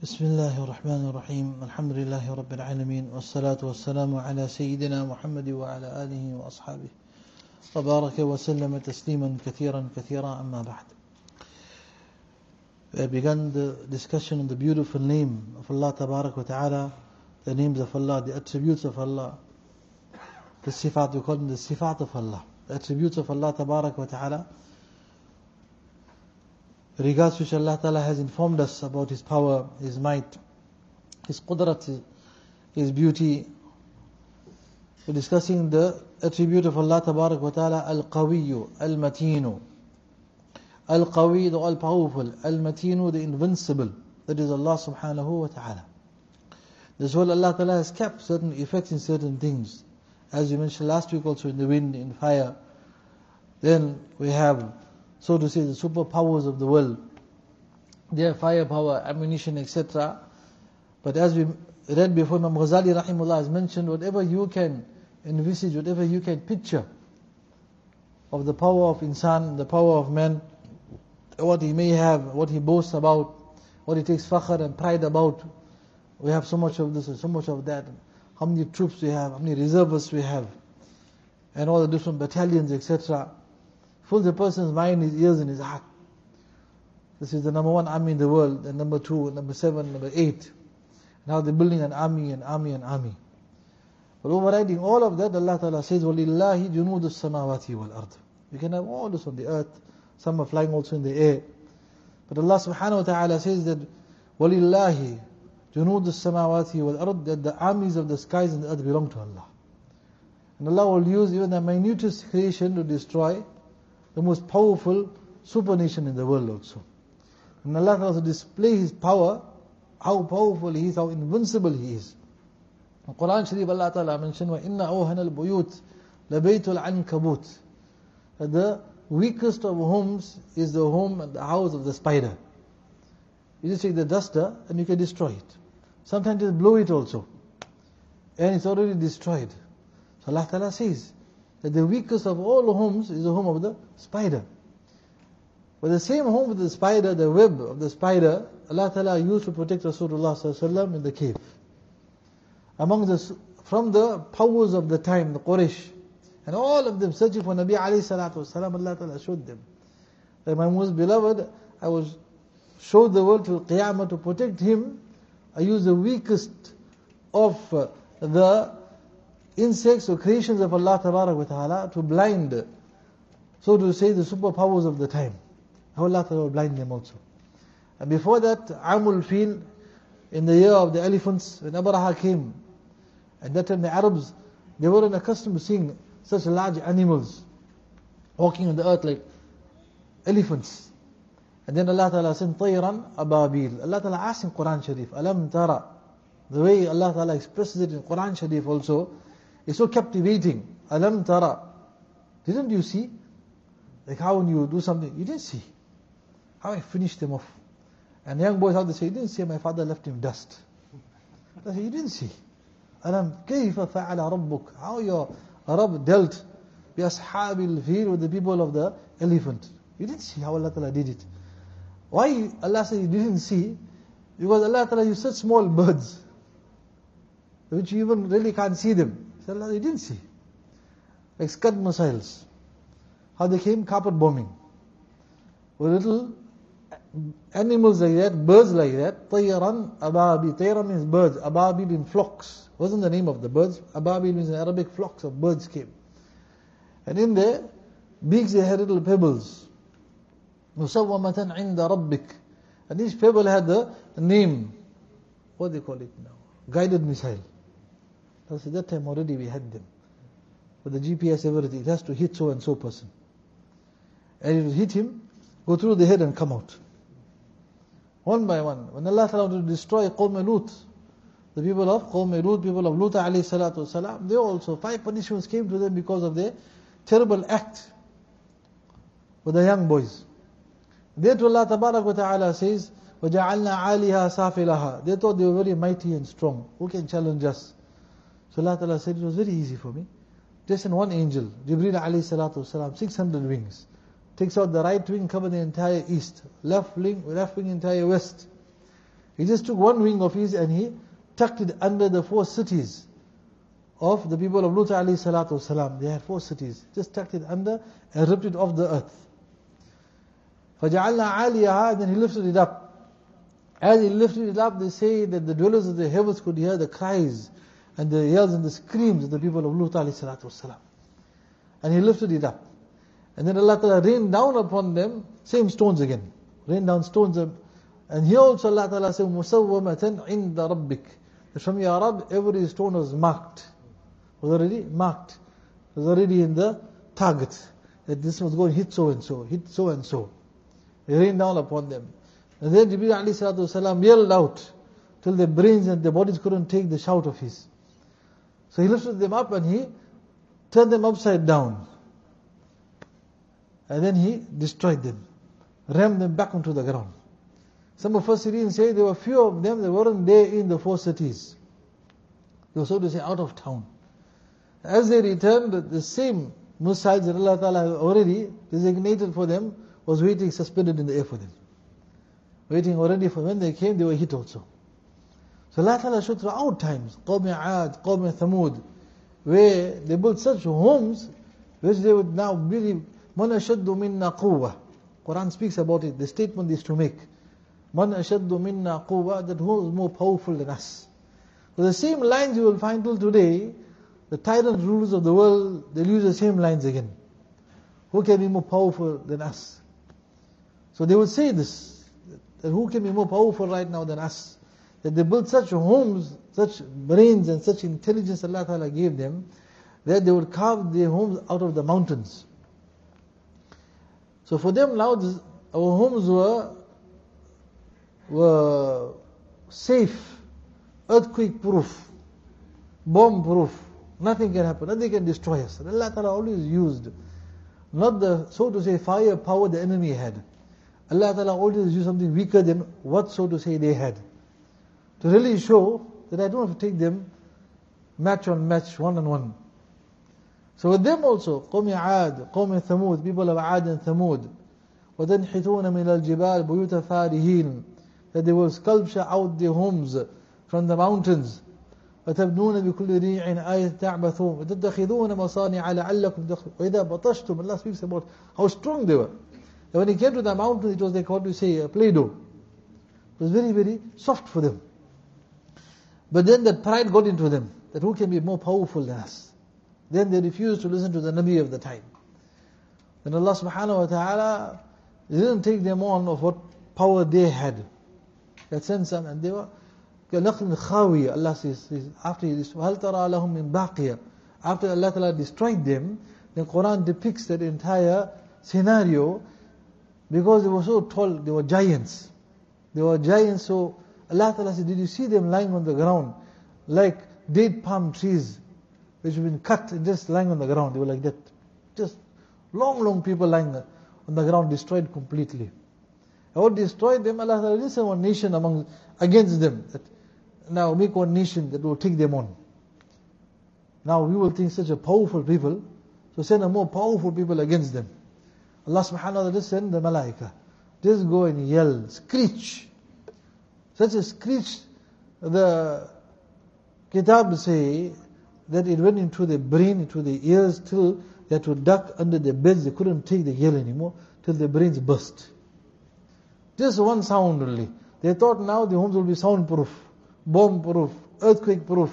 بسم الله الرحمن الرحيم الحمد لله رب العالمين والصلاة والسلام على سيدنا محمد وعلى آله وأصحابه وبارك وسلم تسليما كثيرا أما بعد. We began the discussion on the beautiful name of Allah Tabarak wa Ta'ala, the names of Allah, the attributes of Allah, the sifat, we call them the sifat of Allah, the attributes of Allah Tabarak wa Ta'ala, regards which Allah Ta'ala has informed us about His power, His might, His qudrat, His beauty. We're discussing the attribute of Allah Tabarak wa Ta'ala, Al-Qawiyyu, Al-Matinu. Al-Qawi, the all-powerful, Al-Matinu, the invincible. That is Allah Subhanahu wa Ta'ala. This world Allah Ta'ala has kept certain effects in certain things. As we mentioned last week also, in the wind, in fire. Then we have, so to say, the superpowers of the world. Their firepower, ammunition, etc. But as we read before, Imam Ghazali Rahimullah has mentioned, whatever you can envisage, whatever you can picture of the power of insan, the power of man, what he may have, what he boasts about, what he takes fakhr and pride about. We have so much of this and so much of that. How many troops we have, how many reservists we have, and all the different battalions, etc. Fills a person's mind, his ears and his heart. This is the number one army in the world, and number 2, number 7, number 8. Now they're building an army. But overriding all of that, Allah Ta'ala says, وَلِلَّهِ جُنُودُ السَّمَاوَاتِ وَالْأَرْضِ. You can have all this on the earth, some are flying also in the air. But Allah Subhanahu wa Ta'ala says that, وَلِلَّهِ جُنُودُ السَّمَاوَاتِ وَالْأَرْضِ, that the armies of the skies and the earth belong to Allah. And Allah will use even the minutest creation to destroy the most powerful super nation in the world also. And Allah will display His power, how powerful He is, how invincible He is. In Quran Sharif, Allah Ta'ala mentioned, وَإِنَّ أَوْهَنَ الْبُيُوتِ لَبَيْتُ الْعَنْكَبُوتِ. That the weakest of homes is the home and the house of the spider. You just take the duster and you can destroy it. Sometimes just blow it also, and it's already destroyed. So Allah Ta'ala says that the weakest of all homes is the home of the spider. But the same home with the spider, the web of the spider, Allah Ta'ala used to protect Rasulullah Sallallahu Alaihi Wasallam in the cave. From the powers of the time, the Quraysh, and all of them searching for Nabi Alayhi Salatu Wasallam, Allah Ta'ala showed them that my most beloved, I will show the world till Qiyamah to protect him. I use the weakest of the insects or creations of Allah Ta'ala to blind, so to say, the superpowers of the time. How Allah Ta'ala will blind them also. And before that, Amul Fil, in the year of the elephants, when Abraha came, at that time the Arabs, they weren't accustomed to seeing such large animals walking on the earth like elephants. And then Allah Ta'ala sent Tayran Ababil. Allah Ta'ala asked in Quran Sharif, Alam Tara. The way Allah Ta'ala expresses it in Quran Sharif also is so captivating. Alam Tara. Didn't you see? Like how when you do something, you didn't see. How I finished them off. And young boys, how they say, you didn't see, my father left him dust. They say, you didn't see. Alam kayfa fa'ala rabbuk. How your Rabb dealt bi ashabil fil, with the people of the elephant. You didn't see how Allah Ta'ala did it. Why Allah said you didn't see? Because Allah Ta'ala used such small birds, which you even really can't see them. So Allah, you didn't see. Like Scud missiles. How they came? Carpet bombing. With little animals like that, birds like that. Tayran Ababil. Tayran means birds. Ababil in flocks. Wasn't the name of the birds. Ababil means in Arabic flocks of birds came. And in their beaks they had little pebbles. Musawwamatan inda rabbik. And each pebble had the name. What do they call it now? Guided missile. At that time already we had them. With the GPS, everything. It has to hit so and so person. And it will hit him, go through the head and come out. One by one. When Allah Ta'ala wanted to destroy Qawm Lut, the people of Qawm Lut, people of Lut alayhi salatu wasalam, they also, 5 punishments came to them because of their terrible act with the young boys. There to Allah Tabarak wa Ta'ala says, وَجَعَلْنَا عَالِهَا سَافِلَهَا. They thought they were very mighty and strong. Who can challenge us? So Allah Ta'ala said, it was very easy for me. Just in one angel, Jibreel alayhi salatu wasalam, 600 wings. Takes out the right wing, cover the entire east. Left wing entire west. He just took one wing of his and he tucked it under the 4 cities of the people of Lut alayhi salatu wasalam. They had 4 cities. Just tucked it under and ripped it off the earth. فَجَعَلْنَا عَالِيَهَا, and then he lifted it up. As he lifted it up, they say that the dwellers of the heavens could hear the cries and the yells and the screams of the people of Lut alayhi salatu wasalam. And he lifted it up. And then Allah Ta'ala rained down upon them, same stones again. Rained down stones. And here also Allah Ta'ala said, مُسَوَّمَةً عِنْدَ رَبِّكَ, that from your Rabb, every stone was marked. Was already marked. Was already in the target. That this was going to hit so and so, hit so and so. It rained down upon them. And then Jibreel alayhi salatu wasalam yelled out till their brains and their bodies couldn't take the shout of his. So he lifted them up and he turned them upside down. And then he destroyed them. Rammed them back onto the ground. Some of us Syrians say there were few of them that weren't there in the 4 cities. They were, so to say, out of town. As they returned, the same missiles that Allah Ta'ala had already designated for them was waiting suspended in the air for them. Waiting already for when they came, they were hit also. So Allah Ta'ala showed throughout times, Qawm Aad, Qawm Thamud, where they built such homes which they would now believe, Man ashaddu minna quwwa. Quran speaks about it. The statement is to make. Man ashaddu minna quwwa, that who is more powerful than us. So the same lines you will find till today, the tyrant rulers of the world, they'll use the same lines again. Who can be more powerful than us? So they will say this, that who can be more powerful right now than us? That they built such homes, such brains and such intelligence Allah Ta'ala gave them, that they would carve their homes out of the mountains. So for them now, our homes were safe, earthquake proof, bomb proof. Nothing can happen, nothing can destroy us. And Allah Ta'ala always used, not the, so to say, firepower the enemy had. Allah Ta'ala always used something weaker than what, so to say, they had. To really show that I don't have to take them match on match, one on one. So with them also, قوم عاد, قوم ثمود, people of Ad and Thamud, وَتَنْحِتُونَ مِنَ الْجِبَالِ بُيُوتَ فَارِهِينَ, that they will sculpture out their homes from the mountains. وَتَبْنُونَ بِكُلِّ رِيعٍ آيَةٍ تَعْبَثُونَ وَتَتَّخِذُونَ مَصَانِعَ لَعَلَّكُمْ تَخْلُدُونَ وَإِذَا بَطَشْتُمْ, Allah speaks about how strong they were. And when he came to the mountain, it was like, what do you say, a Play-Doh. It was very, very soft for them. But then that pride got into them, that who can be more powerful than us? Then they refused to listen to the Nabi of the time. Then Allah subhanahu wa ta'ala didn't take them on of what power they had. That sense, and they were كَنَخْلٍ خَاوِيَةٍ. Allah says, after he destroyed, هَلْ تَرَى لَهُم مِّن بَاقِيَةٍ. After Allah Ta'ala destroyed them, the Quran depicts that entire scenario, because they were so tall, they were giants. They were giants, so Allah Ta'ala said, did you see them lying on the ground like date palm trees which have been cut and just lying on the ground? They were like that. Just long people lying on the ground, destroyed completely. And what destroyed them, Allah Ta'ala didn't send one nation against them. That now make one nation that will take them on. Now we will think such a powerful people, so send a more powerful people against them. Allah subhanahu wa ta'ala just send the malaika. Just go and yell, screech. Such a screech, the kitab say that it went into the brain, into the ears, till they had to duck under their beds. They couldn't take the yell anymore, till their brains burst. Just one sound only. They thought now the homes will be soundproof, bomb-proof, earthquake-proof.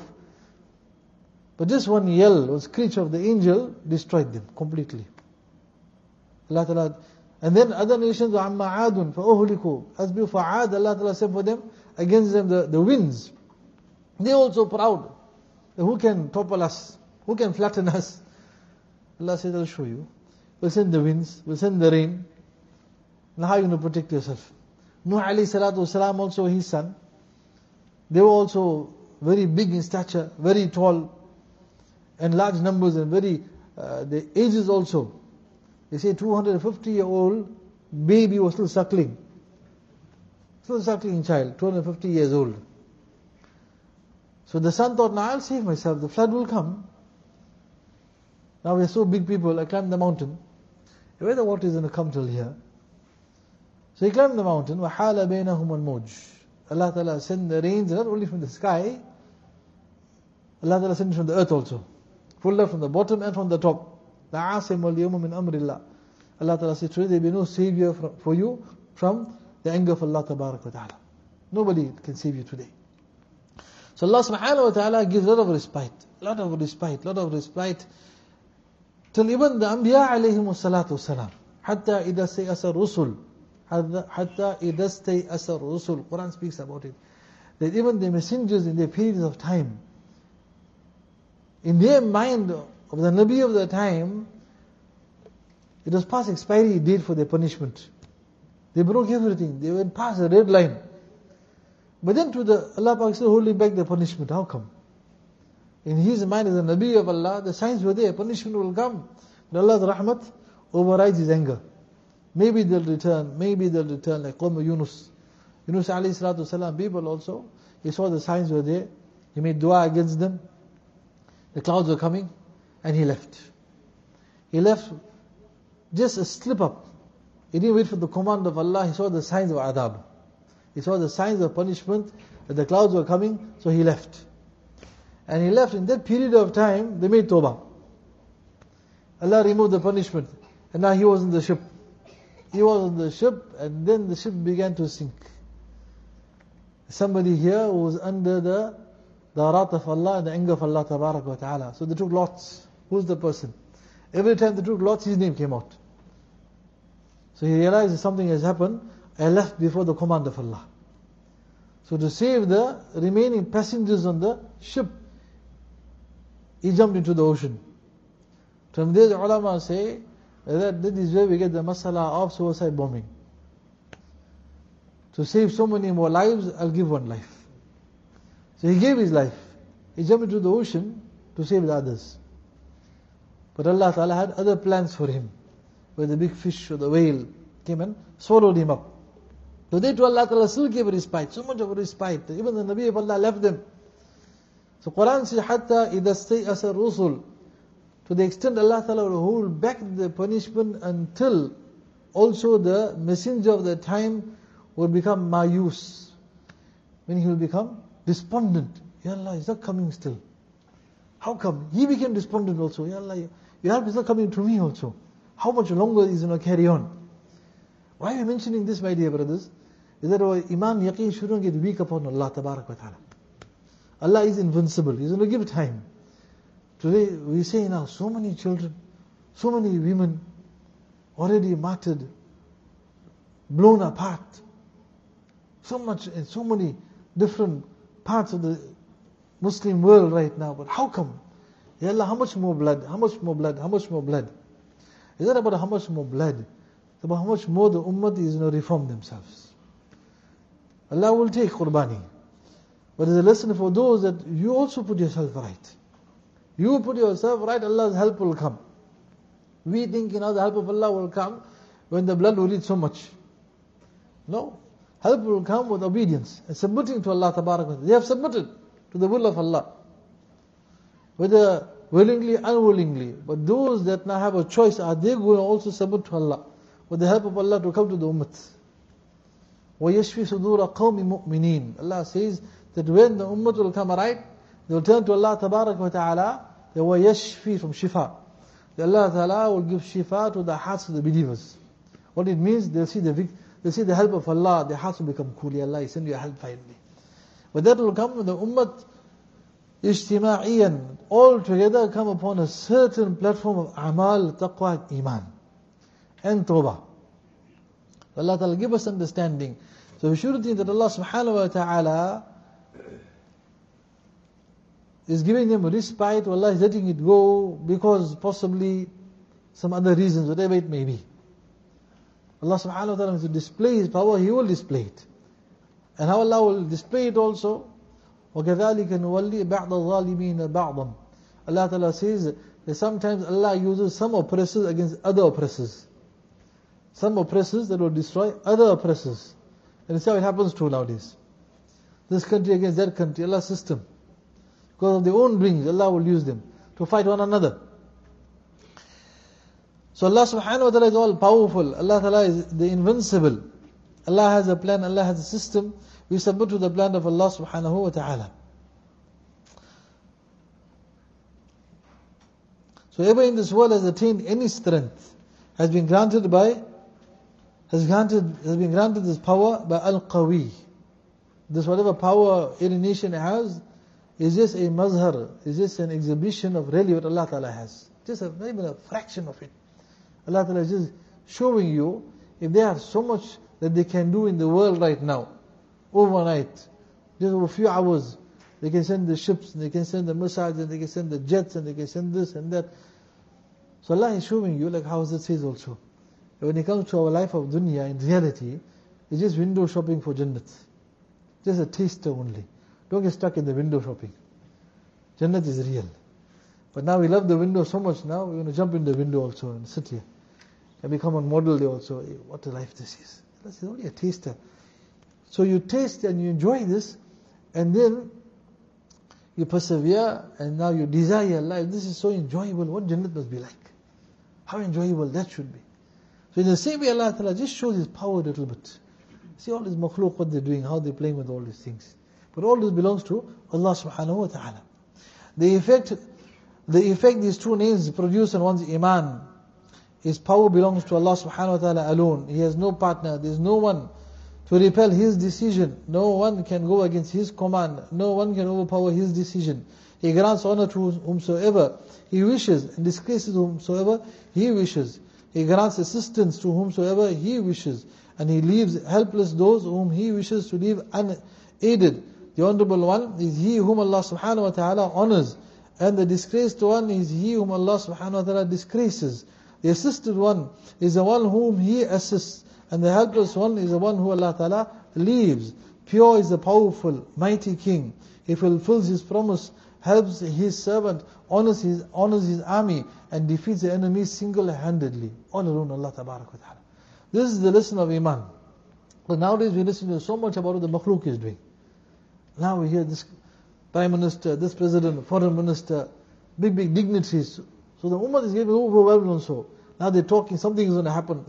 But just one yell, one screech of the angel destroyed them completely. Allah Ta'ala. And then other nations, وَعَمَّا عَادٌ فَأُهْلِكُوا أَسْبِهُ فَعَادَ, Allah Ta'ala sent for them, against them the winds. They also proud. Who can topple us? Who can flatten us? Allah said, I'll show you. We'll send the winds, we'll send the rain. Now how are you going to protect yourself? Nuh alayhi salatu wasalam, also his son, they were also very big in stature, very tall, and large numbers, and very, the ages also. They say 250-year-old baby was still suckling. Still suckling child, 250 years old. So the son thought, now I'll save myself, the flood will come. Now we're so big people, I climbed the mountain. Where the water is going to come till here? So he climbed the mountain, وَحَالَ بَيْنَهُمَ الْمَوْجِ. Allah Ta'ala sent the rains not only from the sky, Allah Ta'ala sent it from the earth also. Full from the bottom and from the top. La asim wal yawma min amrillah. Allah Ta'ala says, today there will be no savior for you from the anger of Allah Ta'ala. Nobody can save you today. So Allah Subhanahu wa Ta'ala gives a lot of respite, till even the Anbiya alayhimu salatu wasalam. Hatta idha stay'asa rusul. Hatta idha stay'asa rusul. Quran speaks about it. That even the messengers in their periods of time, in their mind of the Nabi of the time, it was past expiry date for their punishment. They broke everything. They went past the red line. But then Allah Pak still holding back the punishment. How come? In his mind as a Nabi of Allah, the signs were there. Punishment will come. But Allah's rahmat overrides his anger. Maybe they'll return like Qawm Yunus. Yunus alayhi salatu wasalam, people also, he saw the signs were there. He made dua against them. The clouds were coming, and he left. He left just a slip up. He didn't wait for the command of Allah. He saw the signs of adab. He saw the signs of punishment, that the clouds were coming, so he left. And he left in that period of time, they made tawbah. Allah removed the punishment. And now he was in the ship. He was on the ship, and then the ship began to sink. Somebody here who was under the wrath of Allah and the anger of Allah Ta'ala. So they took lots. Who's the person? Every time they took lots, his name came out. So he realized that something has happened. I left before the command of Allah. So to save the remaining passengers on the ship, he jumped into the ocean. From there the ulama say that this is where we get the masala of suicide bombing. To save so many more lives, I'll give one life. So he gave his life. He jumped into the ocean to save the others. But Allah Ta'ala had other plans for him, where the big fish or the whale came and swallowed him up. So they to Allah Ta'ala still gave a respite, so much of a respite. Even the Nabi of Allah left them. So Quran says, Hatta idha stay'asa rusul. To the extent Allah Ta'ala will hold back the punishment until also the messenger of the time will become mayus. When he will become despondent. Ya Allah, he's not coming still. How come? He became despondent also. Ya Allah, your help is not coming to me also. How much longer is it going to carry on? Why are we mentioning this, my dear brothers? Is that our iman yaqeen shouldn't get weak upon Allah Tabarak wa Ta'ala. Allah is invincible. He's going to give time. Today we say now, so many children, so many women already martyred, blown apart. So much in so many different parts of the Muslim world right now. But how come? Ya Allah, how much more blood? How much more blood? How much more blood? Is that about how much more blood? It's about how much more the ummah is going to reform themselves. Allah will take qurbani. But it's a lesson for those that you also put yourself right. You put yourself right, Allah's help will come. We think, the help of Allah will come when the blood will reach so much. No. Help will come with obedience and submitting to Allah Ta'ala. They have submitted to the will of Allah. Whether willingly, unwillingly. But those that now have a choice, are they going to also submit to Allah? With the help of Allah to come to the ummah. وَيَشْفِ صُدُورَ قَوْمِ مُؤْمِنِينَ. Allah says that when the ummah will come right, they will turn to Allah Ta'ala. They will yashfi from shifa. That Allah Ta'ala will give shifa to the hearts of the believers. What it means, they'll see the help of Allah, their hearts will become cool. Ya Allah, send your help finally. But that will come when the ummah ijtima'iyan, all together come upon a certain platform of amal, taqwa, iman, and tawbah. Allah Ta'ala give us understanding. So we should think that Allah Subhanahu wa Ta'ala is giving them a respite, or Allah is letting it go because possibly some other reasons, whatever it may be. Allah Subhanahu wa Ta'ala, to display His power, He will display it. And how Allah will display it also, وَكَذَلِكَ نُوَلِّي بَعْضَ الظَّالِمِينَ بَعْضًا. Allah Ta'ala says that sometimes Allah uses some oppressors against other oppressors. Some oppressors that will destroy other oppressors. And it's how it happens too nowadays. This country against that country, Allah's system. Because of their own doings, Allah will use them to fight one another. So Allah Subhanahu wa Ta'ala is all powerful. Allah Ta'ala is the invincible. Allah has a plan, Allah has a system We submit to the plan of Allah subhanahu wa ta'ala. So whoever in this world has attained any strength has been granted this power by Al-Qawi. This whatever power any nation has is just a mazhar, is just an exhibition of really what Allah Ta'ala has. Just not even a fraction of it. Allah Ta'ala is just showing you if they have so much that they can do in the world right now, overnight, just over a few hours, they can send the ships, and they can send the missiles, and they can send the jets, and they can send this and that. So Allah is showing you, like how it says also, when it comes to our life of dunya, in reality, it's just window shopping for Jannat. Just a taster only. Don't get stuck in the window shopping. Jannat is real. But now we love the window so much now, we want to jump in the window also and sit here. And become a model there also. What a life this is. This is only a taster. So you taste and you enjoy this, and then you persevere, and now you desire life. This is so enjoyable. What Jannat must be like. How enjoyable that should be. So in the same way, Allah Ta'ala just shows His power a little bit. See all these makhluk, what they're doing, how they're playing with all these things. But all this belongs to Allah subhanahu wa ta'ala. The effect these two names produce on one's iman, His power belongs to Allah subhanahu wa ta'ala alone. He has no partner. There's no one to repel His decision. No one can go against His command. No one can overpower His decision. He grants honor to whomsoever He wishes, and disgraces whomsoever He wishes. He grants assistance to whomsoever He wishes, and He leaves helpless those whom He wishes to leave unaided. The Honorable One is He whom Allah subhanahu wa ta'ala honors, and the disgraced one is He whom Allah subhanahu wa ta'ala disgraces. The assisted one is the one whom He assists, and the helpless one is the one who Allah ta'ala leaves. Pure is the powerful, mighty King. He fulfills His promise, helps His servant, honors his army, and defeats the enemy single-handedly. All alone Allah tabarak wa ta'ala. This is the lesson of Iman. But nowadays we listen to so much about what the makhluk is doing. Now we hear this Prime Minister, this President, Foreign Minister, big dignitaries. So the Ummah is getting overwhelmed also. Now they're talking, something is going to happen,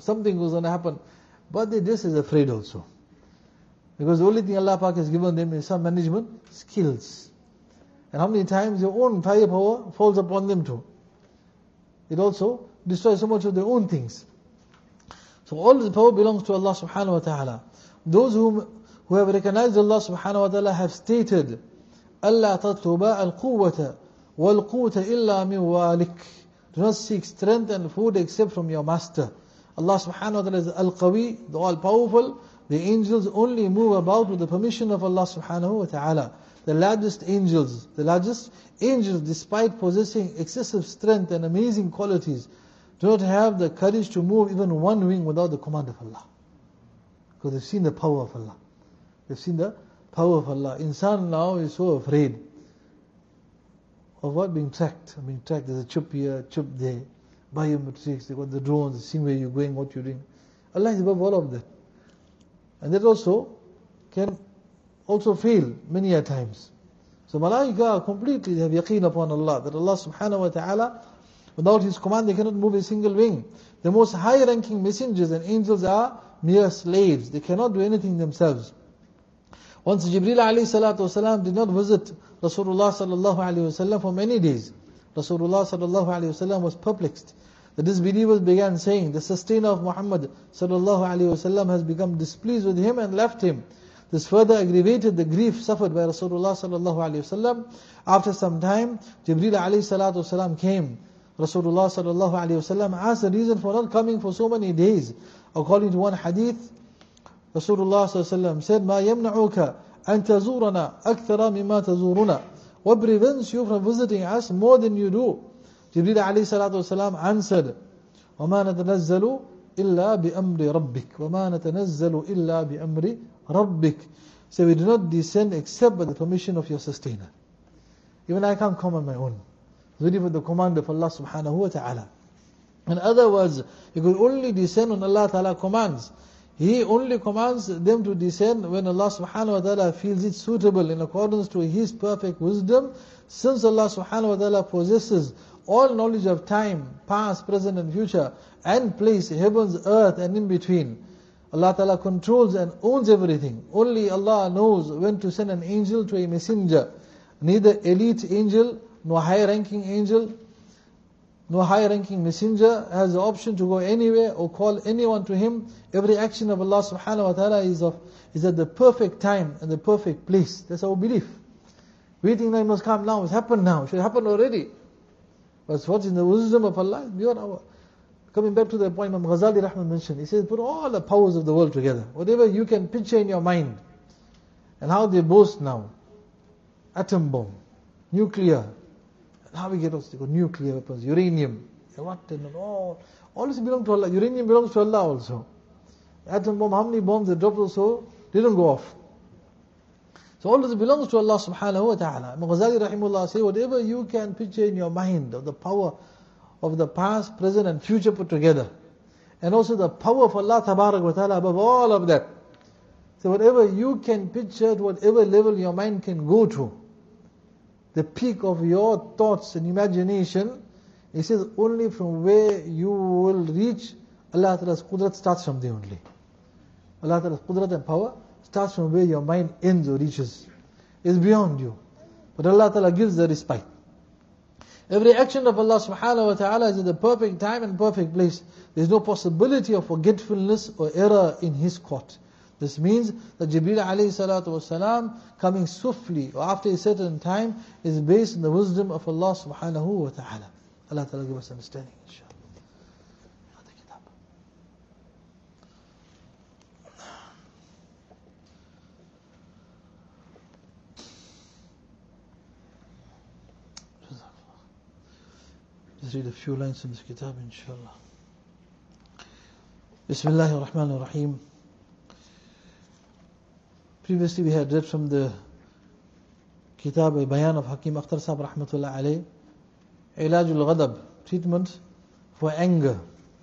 But they're just as afraid also. Because the only thing Allah Pak has given them is some management skills. And how many times their own firepower falls upon them too. It also destroys so much of their own things. So all the power belongs to Allah subhanahu wa ta'ala. Those who have recognized Allah subhanahu wa ta'ala have stated, Allah tatluba al-quwwata wal-quwwata illa min walik. Do not seek strength and food except from your master. Allah subhanahu wa ta'ala is al-qawi, the all-powerful. The angels only move about with the permission of Allah subhanahu wa ta'ala. The largest angels, despite possessing excessive strength and amazing qualities, do not have the courage to move even one wing without the command of Allah. Because they've seen the power of Allah. Insan now is so afraid of what? Being tracked. There's a chip here, chip there, biometrics, they got the drones, they see where you're going, what you're doing. Allah is above all of that. And that also can fail many a times. So malaika completely have yaqeen upon Allah, that Allah subhanahu wa ta'ala, without His command they cannot move a single wing. The most high ranking messengers and angels are mere slaves. They cannot do anything themselves. Once Jibreel alayhi salatu wasalam did not visit Rasulullah sallallahu alayhi wasallam for many days. Rasulullah sallallahu alayhi wasallam was perplexed. The disbelievers began saying, the sustainer of Muhammad sallallahu alayhi wasallam has become displeased with him and left him. This further aggravated the grief suffered by Rasulullah sallallahu alayhi wasallam. After some time, Jibreel alayhi salatu wasalam came. Rasulullah sallallahu alayhi wasallam asked the reason for not coming for so many days. According to one hadith, Rasulullah sallallahu alayhi wasallam said, "Ma yamna'uka an tazurana akthara mimma tazuruna." What prevents you from visiting us more than you do? Jibreel alayhi salatu wasalam answered, وَمَا نَتَنَزَّلُ إِلَّا بِأَمْرِ رَبِّكَ وَمَا نَتَنَزَّلُ إِلَّا بِأَمْرِ رَبِّكَ. So we do not descend except by the permission of your sustainer. Even I can't come on my own. It's really with the command of Allah subhanahu wa ta'ala. In other words, you could only descend when Allah ta'ala commands. He only commands them to descend when Allah subhanahu wa ta'ala feels it suitable in accordance to His perfect wisdom. Since Allah subhanahu wa ta'ala possesses all knowledge of time, past, present and future, and place, heavens, earth and in between. Allah Ta'ala controls and owns everything. Only Allah knows when to send an angel to a messenger. Neither elite angel, nor high-ranking angel, nor high-ranking messenger has the option to go anywhere or call anyone to him. Every action of Allah Subhanahu wa Ta'ala is at the perfect time and the perfect place. That's our belief. We think that it must come now, it's happened now, it should happen already. But what's in the wisdom of Allah is beyond our... Coming back to the point Imam Ghazali Rahman mentioned, he says, put all the powers of the world together. Whatever you can picture in your mind. And how they boast now. Atom bomb, nuclear. And how we get also got nuclear weapons, uranium. And what and all this belongs to Allah. Uranium belongs to Allah also. Atom bomb, how many bombs they dropped also didn't go off. So all this belongs to Allah subhanahu wa ta'ala. Imam Ghazali rahimahullah say, whatever you can picture in your mind of the power of the past, present and future put together. And also the power of Allah tabarak wa ta'ala above all of that. So whatever you can picture, whatever level your mind can go to, the peak of your thoughts and imagination, he says only from where you will reach, Allah Ta'ala's qudrat starts from there only. Allah Ta'ala's qudrat and power starts from where your mind ends or reaches. It's beyond you. But Allah Ta'ala gives the respite. Every action of Allah subhanahu wa ta'ala is in the perfect time and perfect place. There is no possibility of forgetfulness or error in His court. This means that Jibreel alayhi salatu wasalam coming swiftly or after a certain time is based on the wisdom of Allah subhanahu wa ta'ala. Allah Ta'ala give us understanding, inshallah. Just read a few lines in this kitab, inshallah. Bismillahir Rahmanir Rahim. Previously we had read from the kitab a bayan of Hakim Akhtar Sahib rahmatullah alayh, Ilajul Ghadab, treatment for anger.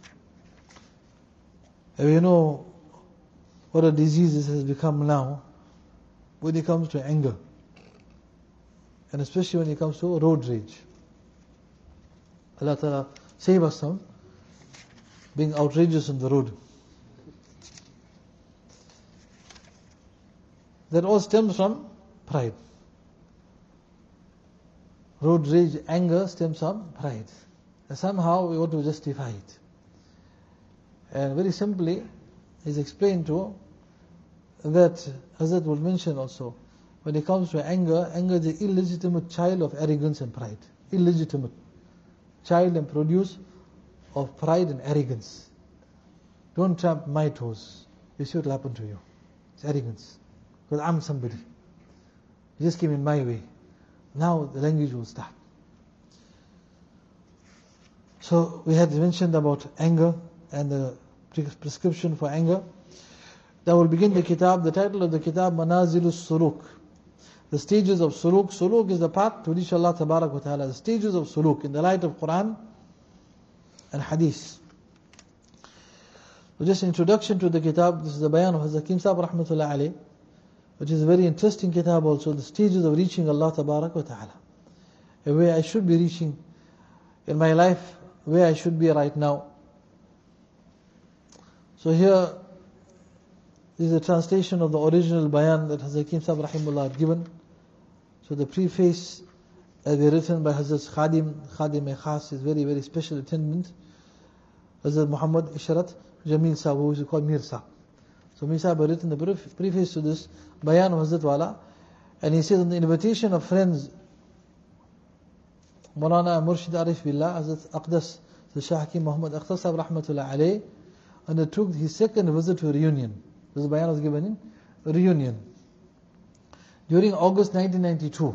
And we know what a disease this has become now when it comes to anger. And especially when it comes to road rage. Allah Ta'ala save us from being outrageous on the road. That all stems from pride. Road rage, anger stems from pride. And somehow we want to justify it. And very simply, is explained to that Hazrat will mention also, when it comes to anger, anger is the illegitimate child of arrogance and pride. Illegitimate child and produce of pride and arrogance. Don't tramp my toes. You see what will happen to you. It's arrogance. Because I'm somebody. You just came in my way. Now the language will start. So we had mentioned about anger and the prescription for anger. That will begin the kitab. The title of the kitab, Manazilus Suluk. The stages of suluk. Suluk is the path to reach Allah Tabarak wa Ta'ala. The stages of suluk in the light of Quran and Hadith. So just an introduction to the kitab. This is the bayan of Hazrat Hakim Sahib rahmatullah alayh, which is a very interesting kitab also. The stages of reaching Allah Tabarak wa Ta'ala. And where I should be reaching in my life, where I should be right now. So here is a translation of the original bayan that Hazrat Hakim Sahib rahimahullah had given. So the preface has been written by Hazrat Khadim Khas, his very, very special attendant, Hazrat Muhammad Ishrat Jamil Sahib, who is called Mir Sahib. So Mir Sahib had written the preface to this bayan of Hazrat Wala, and he says on the invitation of friends, Maulana Murshid Arif Billah, Hazrat Aqdas, the Shah Hakim Muhammad Akhtar Sahib rahmatullah alayh, undertook his second visit to a reunion. This bayan was given in a reunion during August 1992.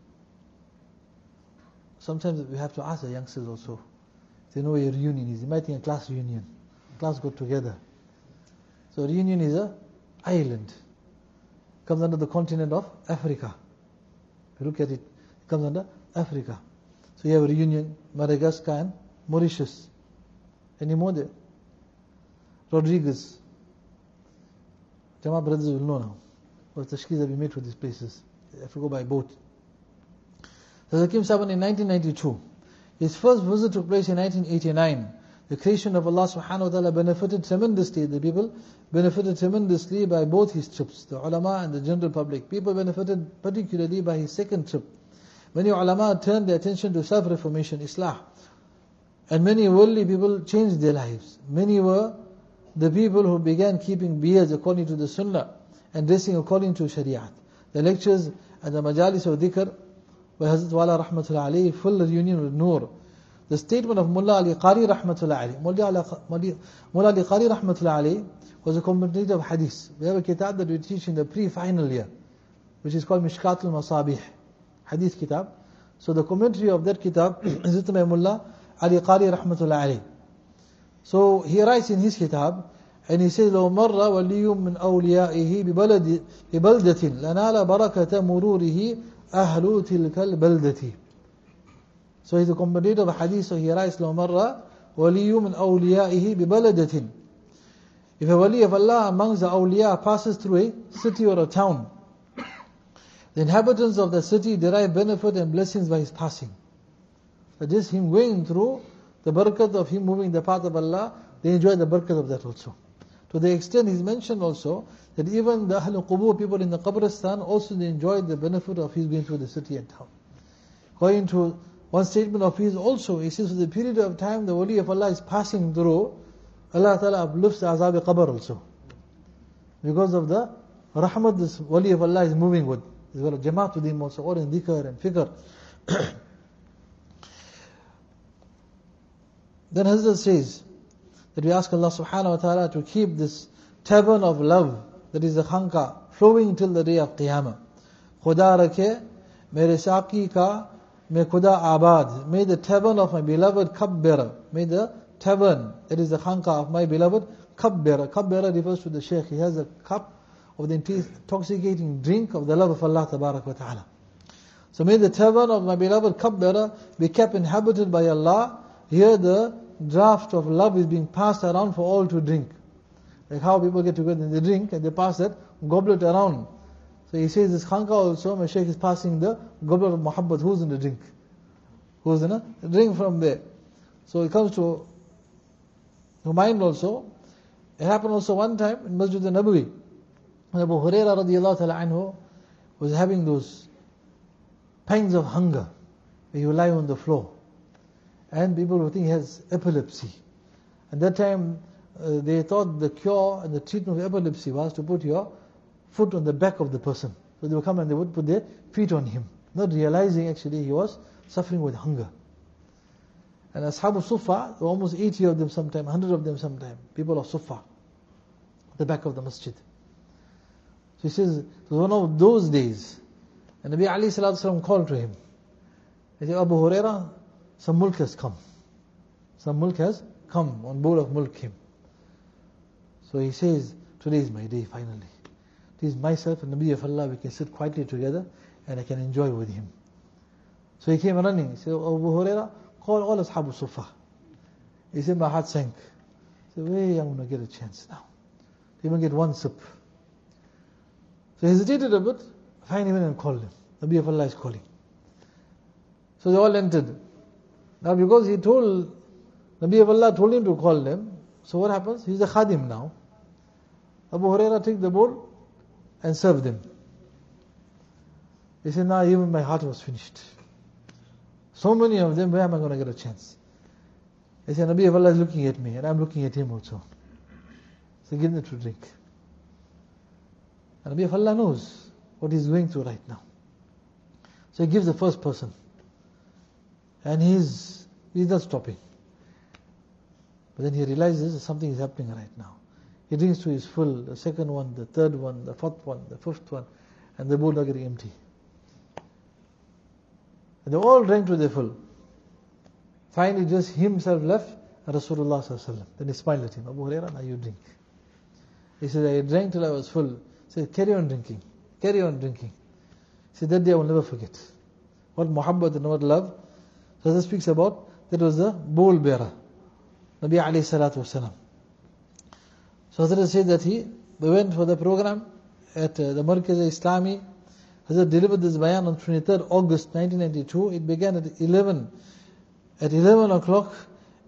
Sometimes we have to ask the youngsters also. They know what a reunion is. They might think a class reunion. Class got together. So a reunion is an island. It comes under the continent of Africa. If you look at it, it comes under Africa. So you have a reunion, Madagascar and Mauritius. Any more there? Rodriguez. Jama brothers will know now what tashkils have been made for these places. They have to go by boat. So Hakim Sahib in 1992. His first visit took place in 1989. The creation of Allah subhanahu wa ta'ala benefited tremendously. The people benefited tremendously by both his trips, the ulama and the general public. People benefited particularly by his second trip. Many ulama turned their attention to self-reformation, islah. And many worldly people changed their lives. Many were the people who began keeping beards according to the sunnah and dressing according to shariat. The lectures and the majalis of dhikr by Hazrat Wala rahmatullah alayhi, full reunion with Noor. The statement of Mullah Ali Qari rahmatullah alayhi. Mullah Ali Qari rahmatullah alayhi was a commentator of hadith. We have a kitab that we teach in the pre-final year, which is called Mishkatul Masabih, hadith kitab. So the commentary of that kitab is written by Mullah Ali Qari rahmatullah alayhi. So he writes in his kitab, and he says, لو مر ولي من أوليائه ببلدة لنال بركة مروره أهل تلك البلدة. So he's a commentator of hadith, so he writes, لو مر ولي من أوليائه ببلدة. If a wali of Allah amongst the awliya passes through a city or a town, the inhabitants of the city derive benefit and blessings by his passing. So just him going through, the barakat of him moving the path of Allah, they enjoy the barakat of that also. To the extent he's mentioned also, that even the Ahlul Qubur, people in the Qabristan, also they enjoyed the benefit of his going through the city and town. According to one statement of his also, he says, for the period of time the wali of Allah is passing through, Allah Ta'ala uplifts the azab qabr also. Because of the rahmat this wali of Allah is moving with. He's got a jamaat with him also, or in dhikr and fikr. Then Hazrat says that we ask Allah subhanahu wa ta'ala to keep this tavern of love, that is the khanqa, flowing till the day of Qiyamah. Khuda rakhe, mere saqi ka, may khuda abad. May the tavern of my beloved cup bearer, may the tavern, that is the khanqa of my beloved cup bearer. Cup bearer refers to the shaykh. He has a cup of the intoxicating drink of the love of Allah tabarak wa ta'ala. So may the tavern of my beloved cup bearer be kept inhabited by Allah. Here the draft of love is being passed around for all to drink. Like how people get together and they drink and they pass that goblet around. So he says this khanqa also, my shaykh is passing the goblet of muhabbat. Who's in the drink? Who's in a drink from there? So it comes to mind also. It happened also one time in Masjid al-Nabawi. When Abu Hurairah radiallahu ta'ala anhu was having those pangs of hunger, where you lie on the floor. And people would think he has epilepsy. At that time, they thought the cure and the treatment of epilepsy was to put your foot on the back of the person. So they would come and they would put their feet on him, not realizing actually he was suffering with hunger. And Ashabu Sufa, there were almost 80 of them sometime, 100 of them sometime, people of Sufa, the back of the masjid. So he says, it was one of those days, and Nabi alayhi salatu wasalam called to him. He said, Abu Hurairah, some mulk has come. Some mulk has come, one bowl of mulk came. So he says, today is my day finally. It is myself and Nabi of Allah, we can sit quietly together and I can enjoy with him. So he came running. He said, Abu Hurairah, call all Ashabu Sufa. He said, my heart sank. He said, wait, I'm going to get a chance now. They even get one sip. So he hesitated a bit. Finally went and called him. Nabi of Allah is calling. So they all entered. Now because he told, Nabi of Allah told him to call them, so what happens? He's a khadim now. Abu Hurairah took the bowl and served them. He said, now even my heart was finished. So many of them, where am I going to get a chance? He said, Nabi of Allah is looking at me and I'm looking at him also. So give them to drink. And Nabi of Allah knows what he's going through right now. So he gives the first person. And he's not stopping. But then he realizes that something is happening right now. He drinks to his full, the second one, the third one, the fourth one, the fifth one, and the bowl are getting empty. And they all drank to their full. Finally just himself left, and Rasulullah sallallahu alaihi wasallam. Then he smiled at him, Abu Hurairah, now you drink. He said, I drank till I was full. He said, carry on drinking, carry on drinking. He said, that day I will never forget. What muhabbat and what love. So this speaks about, that was the bowl bearer, Nabi alayhi salatu wasalam. So Hazrat said that we went for the program at the Markaz Islami. Hazrat delivered this bayan on 23rd August 1992. It began at 11 o'clock,